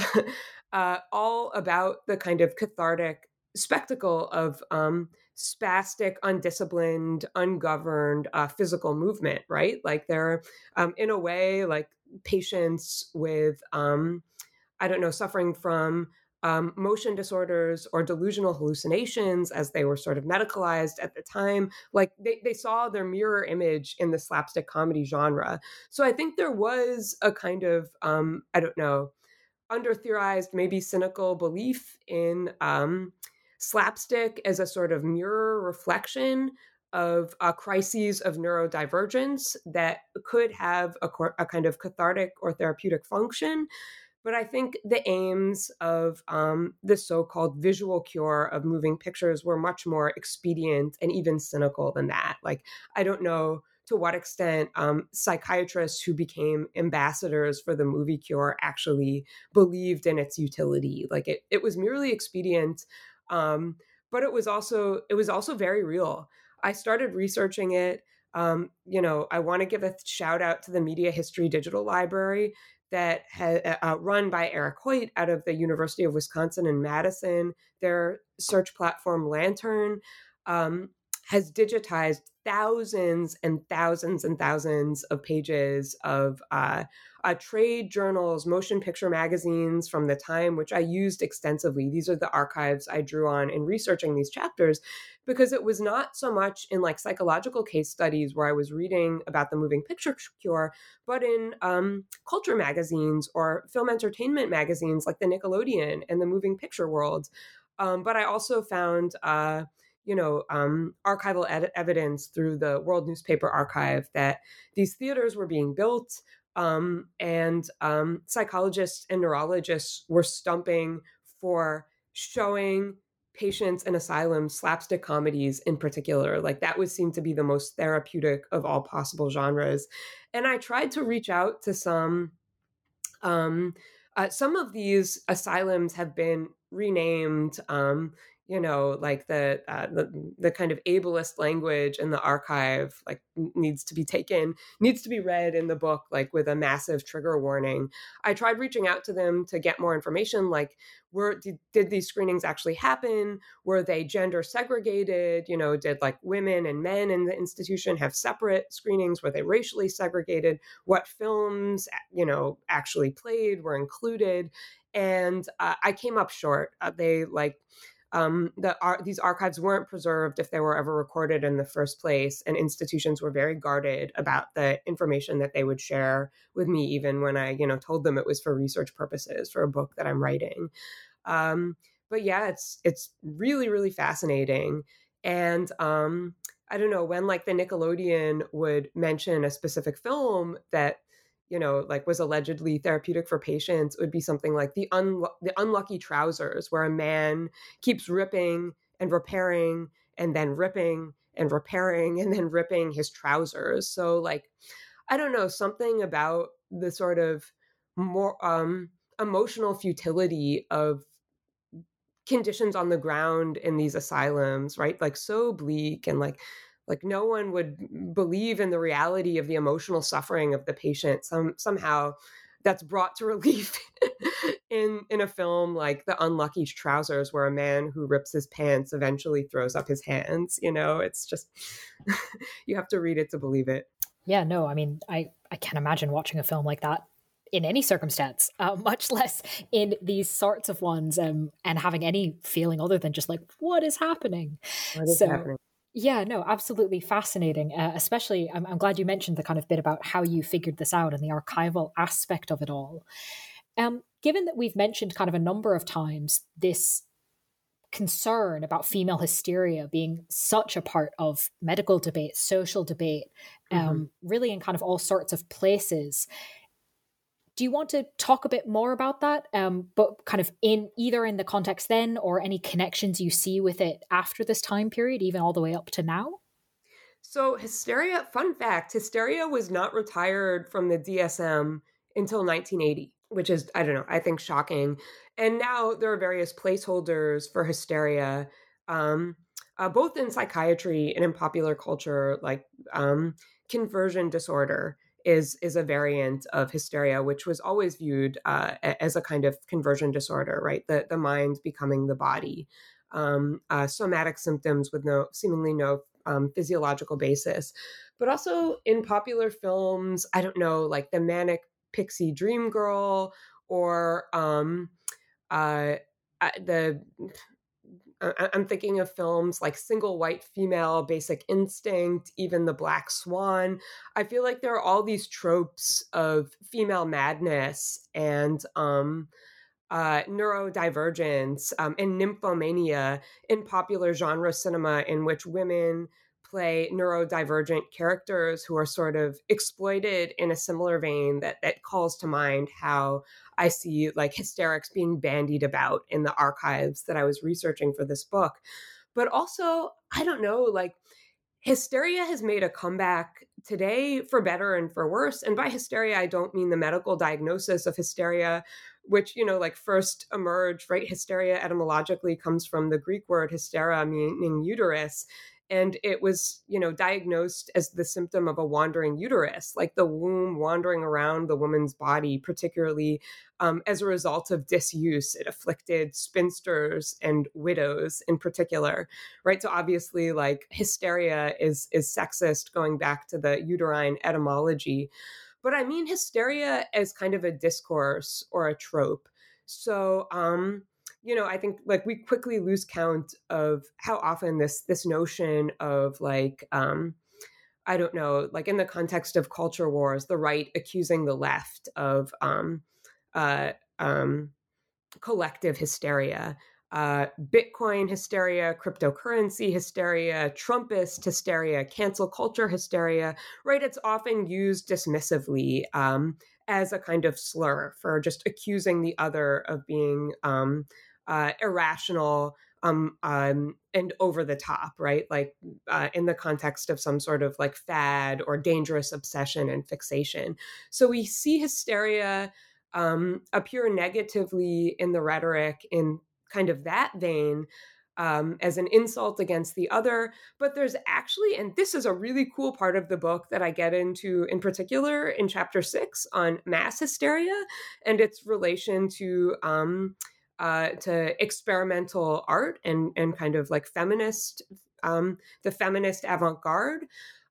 F: uh all about the kind of cathartic spectacle of um spastic, undisciplined, ungoverned uh, physical movement, right? Like they're um in a way like patients with um I don't know, suffering from um, motion disorders or delusional hallucinations, as they were sort of medicalized at the time. Like they, they saw their mirror image in the slapstick comedy genre. So I think there was a kind of, um, I don't know, under theorized, maybe cynical belief in um, slapstick as a sort of mirror reflection of uh, crises of neurodivergence that could have a, a kind of cathartic or therapeutic function. But I think the aims of um, the so-called visual cure of moving pictures were much more expedient and even cynical than that. Like, I don't know to what extent um, psychiatrists who became ambassadors for the movie cure actually believed in its utility. Like, it, it was merely expedient, um, but it was also it was also very real. I started researching it. Um, you know, I want to give a shout out to the Media History Digital Library that had uh, run by Eric Hoyt out of the University of Wisconsin in Madison. Their search platform Lantern um, has digitized thousands and thousands and thousands of pages of uh, uh, trade journals, motion picture magazines from the time, which I used extensively. These are the archives I drew on in researching these chapters, because it was not so much in like psychological case studies where I was reading about the moving picture cure, but in um, culture magazines or film entertainment magazines like the Nickelodeon and the Moving Picture World. Um, but I also found, uh, you know, um, archival ed- evidence through the World Newspaper Archive that these theaters were being built, um, and um, psychologists and neurologists were stumping for showing patients in asylums slapstick comedies in particular. Like that would seem to be the most therapeutic of all possible genres. And I tried to reach out to some. Um, uh, some of these asylums have been renamed. Um, you know, like the, uh, the the kind of ableist language in the archive, like needs to be taken, needs to be read in the book, like with a massive trigger warning. I tried reaching out to them to get more information, like were did, did these screenings actually happen? Were they gender segregated? You know, did like women and men in the institution have separate screenings? Were they racially segregated? What films, you know, actually played, were included? And uh, I came up short. Uh, they like um, the ar- these archives weren't preserved if they were ever recorded in the first place, and institutions were very guarded about the information that they would share with me, even when I, you know, told them it was for research purposes for a book that I'm writing. Um, but yeah, it's it's really really fascinating, and um, I don't know, when like the Nickelodeon would mention a specific film that, you know, like was allegedly therapeutic for patients, it would be something like the un- the Unlucky Trousers, where a man keeps ripping and repairing and then ripping and repairing and then ripping his trousers. So like, I don't know, something about the sort of more um, emotional futility of conditions on the ground in these asylums, right? Like so bleak, and like like no one would believe in the reality of the emotional suffering of the patient. Some somehow that's brought to relief in in a film like The Unlucky Trousers, where a man who rips his pants eventually throws up his hands. You know, it's just you have to read it to believe it.
E: Yeah, no, I mean, I I can't imagine watching a film like that in any circumstance, uh, much less in these sorts of ones, um, and having any feeling other than just like, what is happening?
F: What is
E: so,
F: happening?
E: Yeah, no, absolutely fascinating. Uh, especially, I'm, I'm glad you mentioned the kind of bit about how you figured this out and the archival aspect of it all. Um, given that we've mentioned kind of a number of times this concern about female hysteria being such a part of medical debate, social debate, um, mm-hmm. really in kind of all sorts of places. Do you want to talk a bit more about that, um, but kind of in either in the context then or any connections you see with it after this time period, even all the way up to now?
F: So hysteria, fun fact, hysteria was not retired from the D S M until nineteen eighty, which is, I don't know, I think shocking. And now there are various placeholders for hysteria, um, uh, both in psychiatry and in popular culture, like um, conversion disorder is is a variant of hysteria, which was always viewed uh, as a kind of conversion disorder, right? The the mind becoming the body, um, uh, somatic symptoms with no seemingly no um, physiological basis. But also in popular films, I don't know, like the Manic Pixie Dream Girl, or um, uh, the I'm thinking of films like Single White Female, Basic Instinct, even The Black Swan. I feel like there are all these tropes of female madness and um, uh, neurodivergence um, and nymphomania in popular genre cinema, in which women play neurodivergent characters who are sort of exploited in a similar vein that that calls to mind how I see like hysterics being bandied about in the archives that I was researching for this book. But also, I don't know, like hysteria has made a comeback today for better and for worse. And by hysteria, I don't mean the medical diagnosis of hysteria, which, you know, like first emerged, right? Hysteria etymologically comes from the Greek word hystera, meaning uterus. And it was, you know, diagnosed as the symptom of a wandering uterus, like the womb wandering around the woman's body, particularly um, as a result of disuse. It afflicted spinsters and widows in particular, right? So obviously, like hysteria is is sexist, going back to the uterine etymology. But I mean hysteria as kind of a discourse or a trope. So, um, you know, I think like we quickly lose count of how often this this notion of like, um, I don't know, like in the context of culture wars, the right accusing the left of um, uh, um, collective hysteria. uh, Bitcoin hysteria, cryptocurrency hysteria, Trumpist hysteria, cancel culture hysteria, right? It's often used dismissively um, as a kind of slur for just accusing the other of being um, uh, irrational um, um, and over the top, right? Like uh, in the context of some sort of like fad or dangerous obsession and fixation. So we see hysteria um, appear negatively in the rhetoric in kind of that vein, um, as an insult against the other. But there's actually, and this is a really cool part of the book that I get into in particular in chapter six on mass hysteria and its relation to um, uh, to experimental art and and kind of like feminist, um, the feminist avant-garde.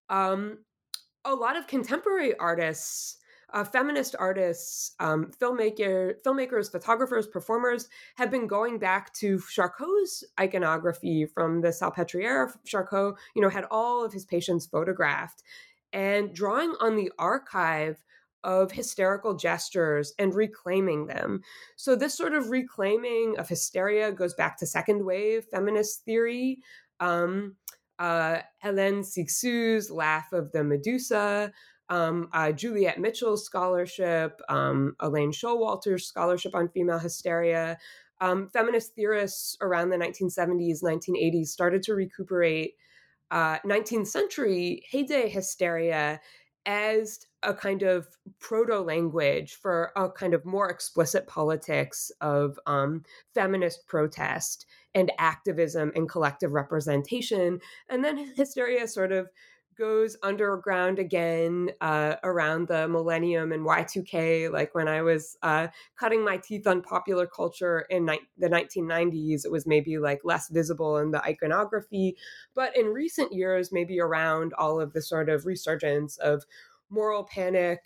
F: Um, a lot of contemporary artists, uh, feminist artists, um, filmmaker, filmmakers, photographers, performers have been going back to Charcot's iconography from the Salpêtrière. Charcot, you know, had all of his patients photographed and drawing on the archive of hysterical gestures and reclaiming them. So this sort of reclaiming of hysteria goes back to second wave feminist theory. Um, uh, Hélène Cixous's Laugh of the Medusa, um, uh, Juliet Mitchell's scholarship, um, Elaine Showalter's scholarship on female hysteria. Um, feminist theorists around the nineteen seventies, nineteen eighties started to recuperate uh, nineteenth century heyday hysteria as a kind of proto-language for a kind of more explicit politics of um, feminist protest and activism and collective representation. And then hysteria sort of goes underground again uh, around the millennium and Y two K. Like when I was uh, cutting my teeth on popular culture in ni- the nineteen nineties, it was maybe like less visible in the iconography. But in recent years, maybe around all of the sort of resurgence of moral panic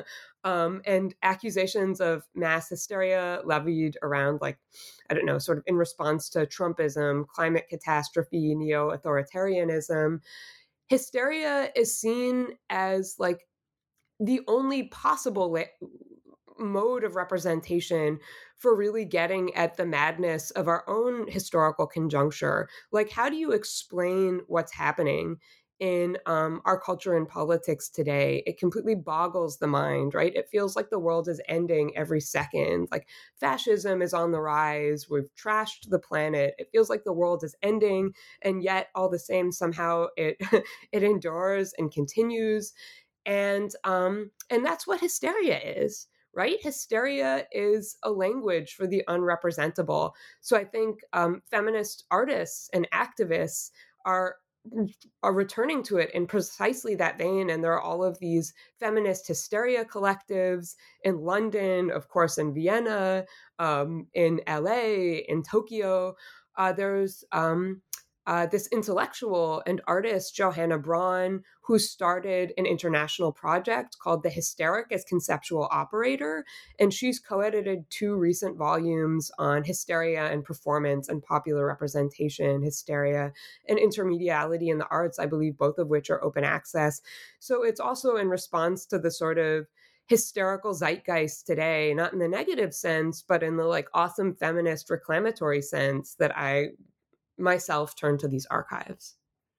F: um, and accusations of mass hysteria levied around, like, I don't know, sort of in response to Trumpism, climate catastrophe, neo-authoritarianism. Hysteria is seen as like the only possible la- mode of representation for really getting at the madness of our own historical conjuncture. Like, how do you explain what's happening in um, our culture and politics today? It completely boggles the mind, right? It feels like the world is ending every second. Like fascism is on the rise. We've trashed the planet. It feels like the world is ending, and yet all the same, somehow it it endures and continues. And um, and that's what hysteria is, right? Hysteria is a language for the unrepresentable. So I think um, feminist artists and activists are are returning to it in precisely that vein. And there are all of these feminist hysteria collectives in London, of course, in Vienna, um, in L A, in Tokyo. Uh, there's um, uh, this intellectual and artist, Johanna Braun, who started an international project called The Hysteric as Conceptual Operator. And she's co-edited two recent volumes on hysteria and performance and popular representation, hysteria and intermediality in the arts, I believe both of which are open access. So it's also in response to the sort of hysterical zeitgeist today, not in the negative sense, but in the like awesome feminist reclamatory sense that I myself turn to these archives.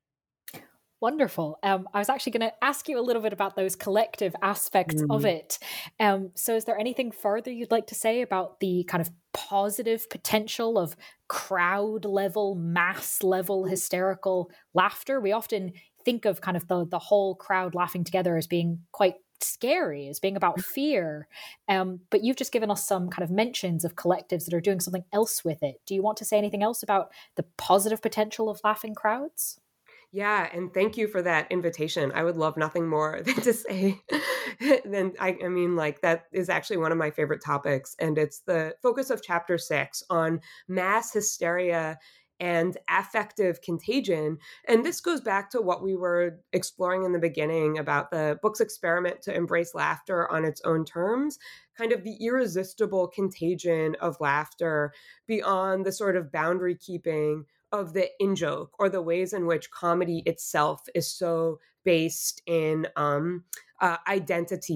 E: Wonderful. Um, I was actually going to ask you a little bit about those collective aspects mm. of it. Um, so is there anything further you'd like to say about the kind of positive potential of crowd level, mass level hysterical laughter? We often think of kind of the, the whole crowd laughing together as being quite scary, as being about fear. Um, but you've just given us some kind of mentions of collectives that are doing something else with it. Do you want to say anything else about the positive potential of laughing crowds?
F: Yeah, and thank you for that invitation. I would love nothing more than to say, than I, I mean, like that is actually one of my favorite topics, and it's the focus of chapter six on mass hysteria and affective contagion. And this goes back to what we were exploring in the beginning about the book's experiment to embrace laughter on its own terms, kind of the irresistible contagion of laughter beyond the sort of boundary keeping of the in-joke or the ways in which comedy itself is so based in um, uh, identity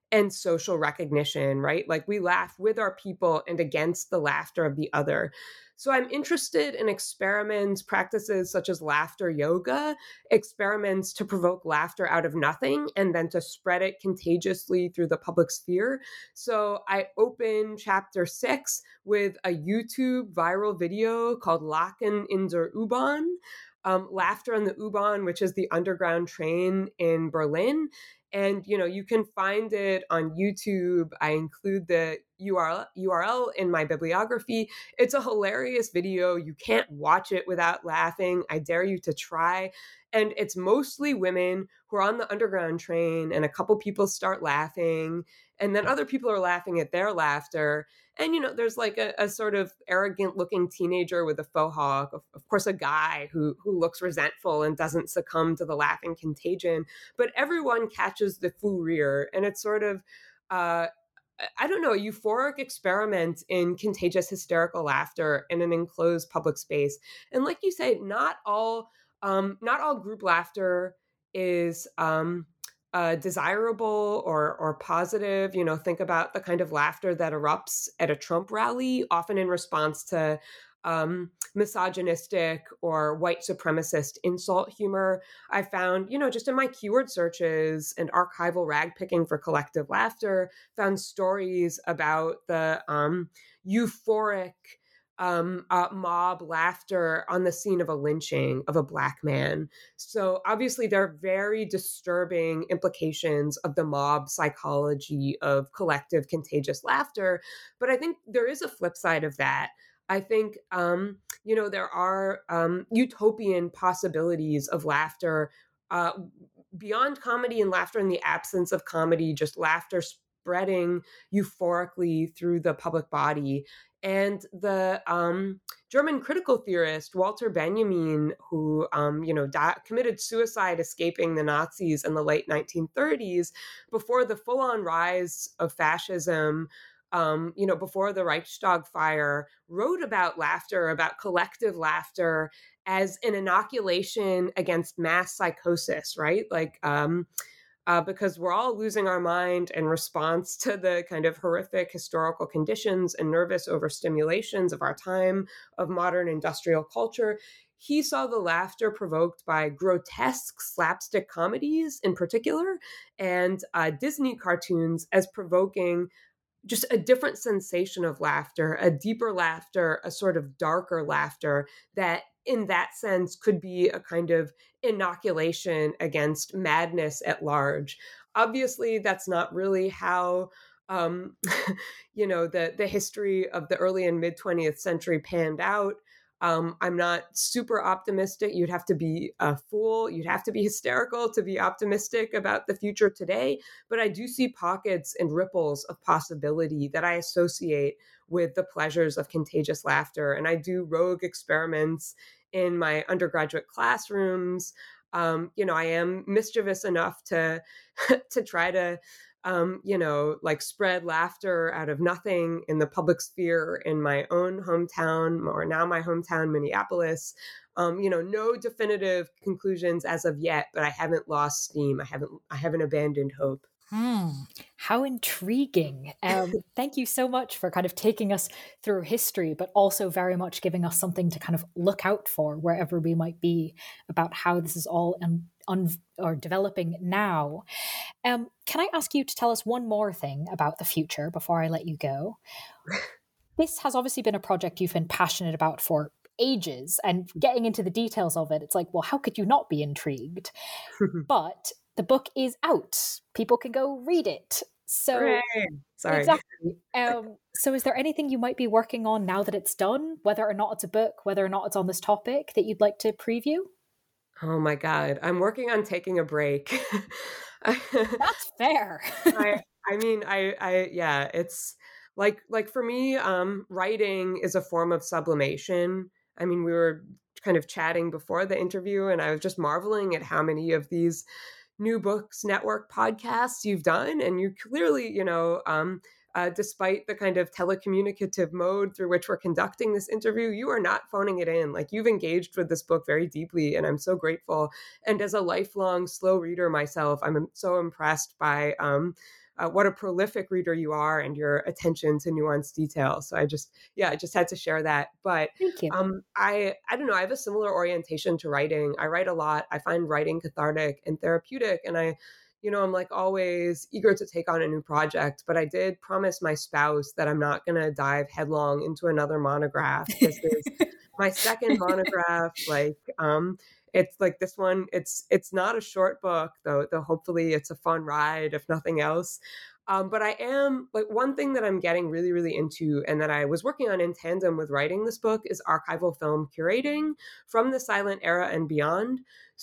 F: and social recognition, right? Like we laugh with our people and against the laughter of the other. So I'm interested in experiments, practices such as laughter yoga, experiments to provoke laughter out of nothing and then to spread it contagiously through the public sphere. So I open chapter six with a YouTube viral video called Lachen in der U-Bahn, um, Laughter on the U-Bahn, which is the underground train in Berlin. And, you know, you can find it on YouTube. I include the U R L, U R L in my bibliography. It's a hilarious video. You can't watch it without laughing. I dare you to try. And it's mostly women who are on the underground train, and a couple people start laughing, and then other people are laughing at their laughter. And, you know, there's like a, a sort of arrogant looking teenager with a faux hawk, of, of course, a guy who, who looks resentful and doesn't succumb to the laughing contagion. But everyone catches the fou rire. And it's sort of, uh, I don't know, a euphoric experiment in contagious hysterical laughter in an enclosed public space. And like you say, not all, um, not all group laughter is um, uh, desirable or or positive. You know, think about the kind of laughter that erupts at a Trump rally, often in response to um, misogynistic or white supremacist insult humor. I found, you know, just in my keyword searches and archival rag picking for collective laughter, found stories about the um, euphoric um, uh, mob laughter on the scene of a lynching of a Black man. So obviously there are very disturbing implications of the mob psychology of collective contagious laughter. But I think there is a flip side of that. I think, um, you know, there are um, utopian possibilities of laughter uh, beyond comedy and laughter in the absence of comedy, just laughter spreading euphorically through the public body. And the um, German critical theorist Walter Benjamin, who, um, you know, di- committed suicide escaping the Nazis in the late nineteen thirties, before the full-on rise of fascism, um, you know, before the Reichstag fire, wrote about laughter, about collective laughter as an inoculation against mass psychosis, right? Like, um, uh, because we're all losing our mind in response to the kind of horrific historical conditions and nervous overstimulations of our time, of modern industrial culture. He saw the laughter provoked by grotesque slapstick comedies in particular, and uh, Disney cartoons as provoking just a different sensation of laughter, a deeper laughter, a sort of darker laughter that in that sense could be a kind of inoculation against madness at large. Obviously, that's not really how, um, you know, the, the history of the early and mid twentieth century panned out. Um, I'm not super optimistic. You'd have to be a fool. You'd have to be hysterical to be optimistic about the future today. But I do see pockets and ripples of possibility that I associate with the pleasures of contagious laughter. And I do rogue experiments in my undergraduate classrooms. Um, you know, I am mischievous enough to to try to Um, you know, like spread laughter out of nothing in the public sphere in my own hometown, or now my hometown, Minneapolis. Um, you know, no definitive conclusions as of yet, but I haven't lost steam. I haven't, I haven't abandoned hope.
E: Hmm. How intriguing. Um, thank you so much for kind of taking us through history, but also very much giving us something to kind of look out for wherever we might be about how this is all un- un- or developing now. Um, can I ask you to tell us one more thing about the future before I let you go? This has obviously been a project you've been passionate about for ages, and getting into the details of it, it's like, well, how could you not be intrigued? But the book is out. People can go read it. So,
F: Hooray. Sorry.
E: Exactly. Um, so is there anything you might be working on now that it's done, whether or not it's a book, whether or not it's on this topic, that you'd like to preview?
F: Oh my God. I'm working on taking a break.
E: That's fair.
F: I, I mean, I, I, yeah, it's like, like for me, um, writing is a form of sublimation. I mean, we were kind of chatting before the interview, and I was just marveling at how many of these New Books Network podcasts you've done. And you clearly, you know, um, uh, despite the kind of telecommunicative mode through which we're conducting this interview, you are not phoning it in. Like, you've engaged with this book very deeply, and I'm so grateful. And as a lifelong slow reader myself, I'm so impressed by um, uh, what a prolific reader you are and your attention to nuanced detail. So I just, yeah, I just had to share that. But
E: Thank you.
F: um, I, I don't know, I have a similar orientation to writing. I write a lot. I find writing cathartic and therapeutic. And I, you know, I'm like always eager to take on a new project, but I did promise my spouse that I'm not going to dive headlong into another monograph. This is my second monograph. Like, um, it's like this one, it's, it's not a short book though, though hopefully it's a fun ride, if nothing else. Um, but I am like one thing that I'm getting really, really into and that I was working on in tandem with writing this book is archival film curating from the silent era and beyond.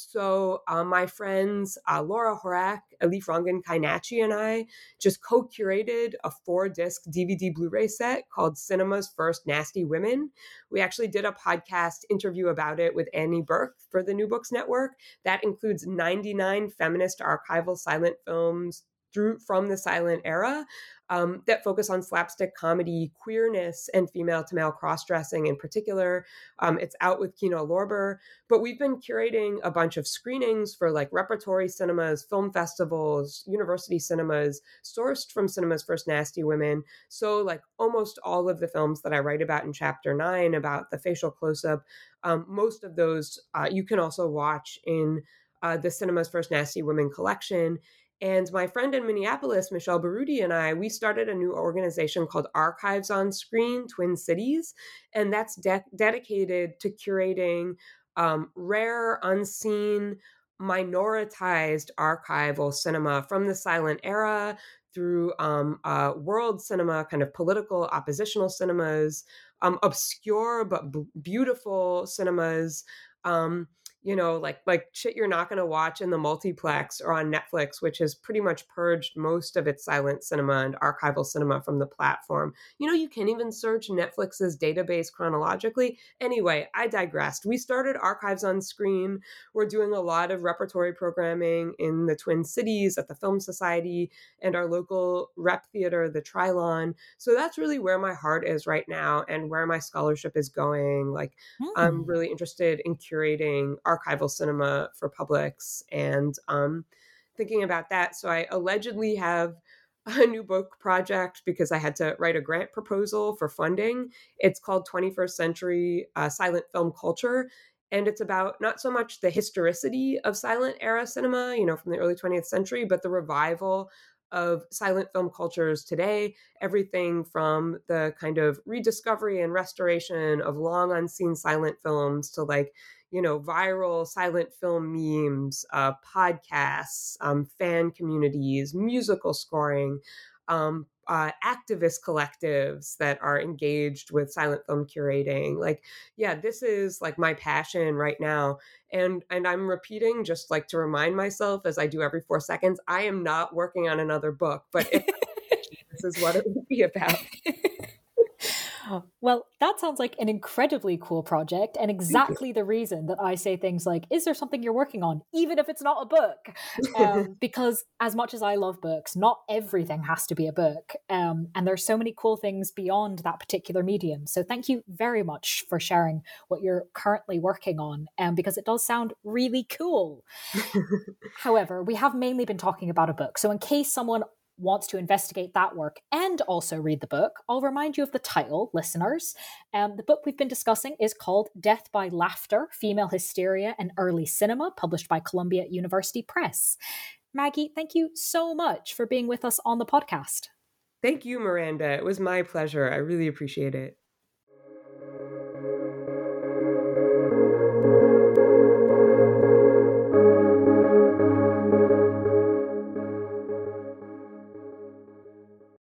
F: So uh, my friends, uh, Laura Horak, Elif Rangan Kainachi, and I just co-curated a four-disc D V D Blu-ray set called Cinema's First Nasty Women. We actually did a podcast interview about it with Annie Burke for the New Books Network. That includes ninety-nine feminist archival silent films through from the silent era um, that focus on slapstick comedy, queerness, and female-to-male cross-dressing in particular. Um, it's out with Kino Lorber, but we've been curating a bunch of screenings for like repertory cinemas, film festivals, university cinemas, sourced from Cinema's First Nasty Women. So like almost all of the films that I write about in chapter nine about the facial close-up, um, most of those uh, you can also watch in uh, the Cinema's First Nasty Women collection. And my friend in Minneapolis, Michelle Baroudi, and I, we started a new organization called Archives on Screen, Twin Cities. And that's de- dedicated to curating um, rare, unseen, minoritized archival cinema from the silent era through um, uh, world cinema, kind of political oppositional cinemas, um, obscure but b- beautiful cinemas, um, you know, like like shit you're not going to watch in the multiplex or on Netflix, which has pretty much purged most of its silent cinema and archival cinema from the platform. You know, you can't even search Netflix's database chronologically. Anyway, I digressed. We started Archives on Screen. We're doing a lot of repertory programming in the Twin Cities at the Film Society and our local rep theater, the Trilon. So that's really where my heart is right now and where my scholarship is going. Like, mm. I'm really interested in curating archival cinema for publics and um, thinking about that. So I allegedly have a new book project because I had to write a grant proposal for funding. It's called twenty-first Century uh, Silent Film Culture. And it's about not so much the historicity of silent era cinema, you know, from the early twentieth century, but the revival of silent film cultures today, everything from the kind of rediscovery and restoration of long unseen silent films to like, you know, viral silent film memes, uh, podcasts, um, fan communities, musical scoring, um, uh, activist collectives that are engaged with silent film curating. Like, yeah, this is like my passion right now. And and I'm repeating just like to remind myself, as I do every four seconds, I am not working on another book, but if this is what it would be about.
E: Well, that sounds like an incredibly cool project and exactly the reason that I say things like, is there something you're working on, even if it's not a book? Um, because as much as I love books, not everything has to be a book. Um, and there's so many cool things beyond that particular medium. So thank you very much for sharing what you're currently working on, um, because it does sound really cool. However, we have mainly been talking about a book. So in case someone wants to investigate that work and also read the book, I'll remind you of the title, listeners. Um, the book we've been discussing is called Death by Laughter, Female Hysteria and Early Cinema, published by Columbia University Press. Maggie, thank you so much for being with us on the podcast.
F: Thank you, Miranda. It was my pleasure. I really appreciate it.